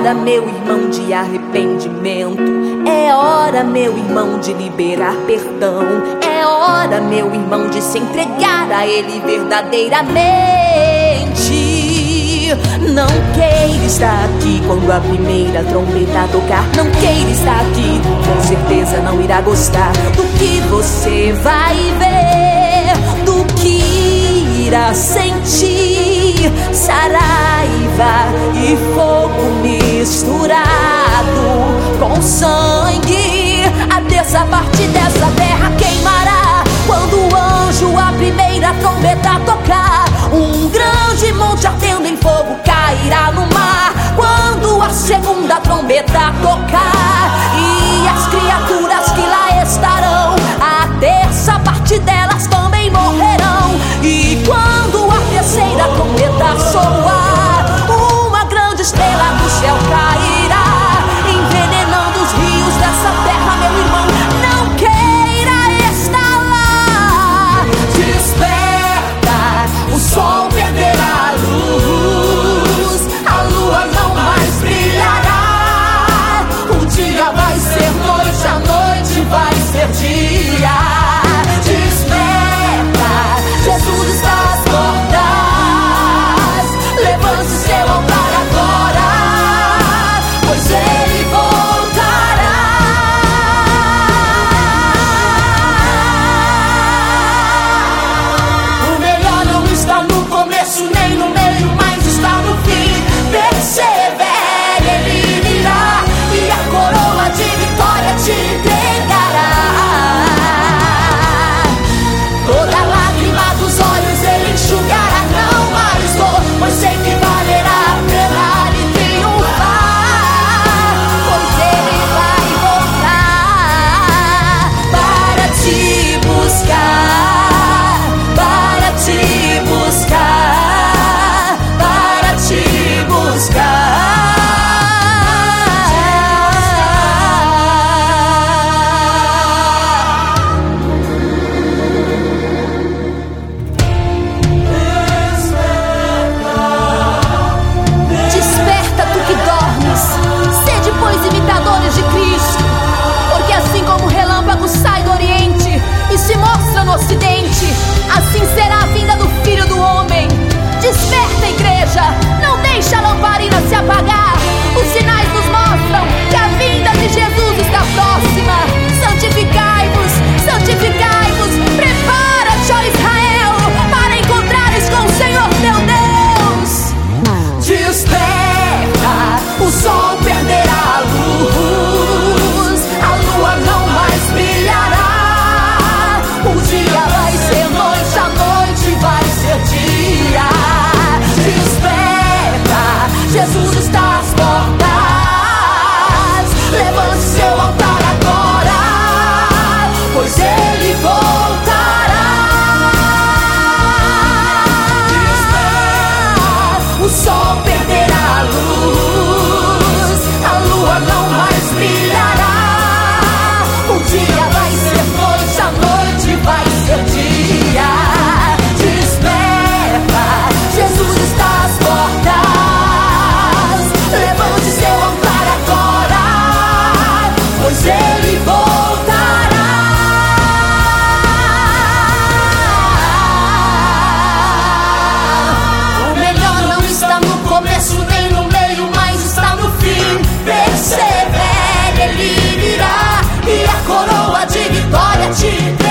hora, meu irmão, de arrependimento. É hora, meu irmão, de liberar perdão. É hora, meu irmão, de se entregar a Ele verdadeiramente. Não queira estar aqui quando a primeira trombeta tocar. Não queira estar aqui, com certeza não irá gostar do que você vai ver, do que irá sentir. Saraiva e fogo misturado com sangue. A terça parte dessa terra queimará quando o anjo a primeira trombeta tocar. Um grande monte ardendo em fogo cairá no mar quando a segunda trombeta tocar. E as criaturas que lá estarão, a terça parte delas também morrerão. E quando a terceira trombeta soar, uma grande estrela do céu cairá, envenenando os rios dessa terra, meu irmão. Não queira estar lá. Desperta, o sol perderá a luz, a lua não mais brilhará. O dia vai ser noite, a noite vai ser dia. Desperta, Jesus está às portas. Levante seu altar agora, pois Ele voltará. O melhor não está no começo nem no meio, mas está no fim. Persevere, Ele virá e a coroa de vitória te entregará. Toda lágrima dos olhos Ele enxugará, não mais dor, pois sei que valerá a pena lhe triunfar. Pois Ele vai voltar para te buscar, para te buscar, para te buscar. Desperta, tu que dormes, sede, pois, imitadores de Cristo, porque assim como o relâmpago sai do Oriente e se mostra no Ocidente, assim será a vinda do Filho do Homem. Desperta, igreja, não deixa a lamparina se apagar. Os sinais nos mostram que a vinda de Jesus está próxima. Santificai-vos, santificai-vos, prepara-te, ó Israel, para encontrares com o Senhor teu Deus. Desperta, o sol perderá a luz, a lua não mais brilhará. O dia vai ser noite, a noite vai ser dia. Desperta, Jesus está às portas. Levante seu altar agora, pois Ele voltará. O sol perderá a luz, a lua não mais brilhará. O dia vai ser noite, a noite vai ser dia. Desperta, Jesus está às portas. Levante seu altar agora, pois Ele voltará. O melhor não está no começo nem no meio, mas está no fim. Persevere, Ele virá e a coroa de vitória te